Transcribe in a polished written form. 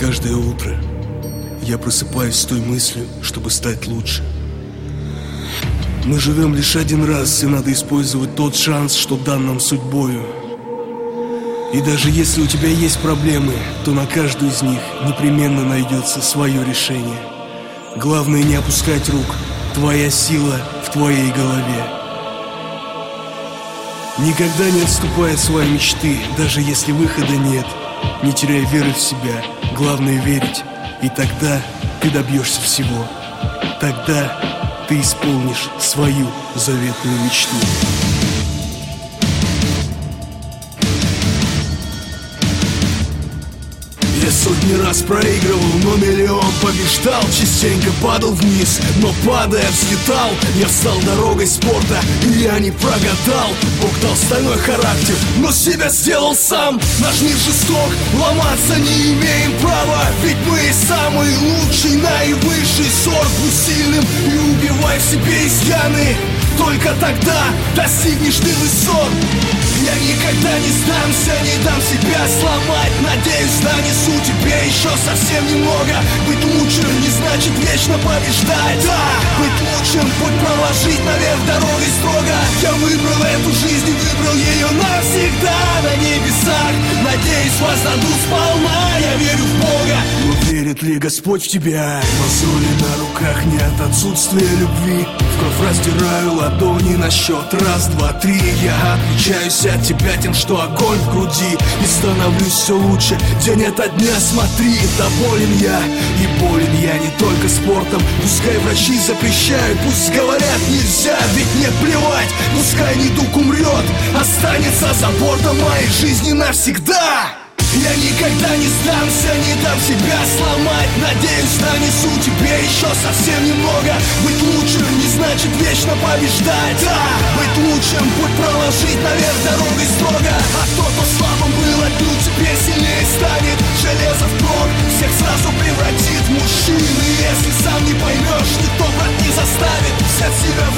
Каждое утро я просыпаюсь с той мыслью, чтобы стать лучше. Мы живем лишь один раз, и надо использовать тот шанс, что дан нам судьбою. И даже если у тебя есть проблемы, то на каждую из них непременно найдется свое решение. Главное не опускать рук, твоя сила в твоей голове. Никогда не отступай от своей мечты, даже если выхода нет. Не теряй веры в себя, главное верить. И тогда ты добьешься всего. Тогда ты исполнишь свою заветную мечту. Я сотни раз проигрывал, но миллион побеждал. Частенько падал вниз, но падая взлетал. Я встал дорогой спорта, и я не прогадал. Бог дал стальной характер, но себя сделал сам. Наш мир жесток, ломаться не имеем права. Ведь мы самый лучший, наивысший сорт. Будь сильным и убивай в себе изъяны. Только тогда достигнешь ты высот. Я никогда не сдамся, не дам себя сломать. Надеюсь, донесу тебе еще совсем немного. Быть лучшим не значит вечно побеждать. Да, быть лучшим, путь проложить наверх дорогой строго. Я выбрал эту жизнь и выбрал ее навсегда. На небесах, надеюсь, воздадут сполна. Я верю в Бога. Но верит ли Господь в тебя? Мозоли на руках не от отсутствия любви. В кровь раздираю ладони на счет раз, два, три. Я отличаюсь от тебя тем, что огонь в груди. И становлюсь все лучше день ото дня. Смотри, доволен я, и болен я не только спортом. Пускай врачи запрещают, пусть говорят нельзя. Ведь мне плевать, пускай недуг умрет. Останется за бортом моей жизни навсегда. Я никогда не сдамся, не дам себя сломать. Надеюсь, донесу тебе еще совсем немного. Быть лучшим не значит вечно побеждать. Да, быть лучшим, путь проложить наверх дорогой строго. А тот, кто слабым был, отнюдь теперь сильнее станет. Железо впрок всех сразу превратит в мужчин. И если сам не поймешь, никто брат не заставит. Взять себя в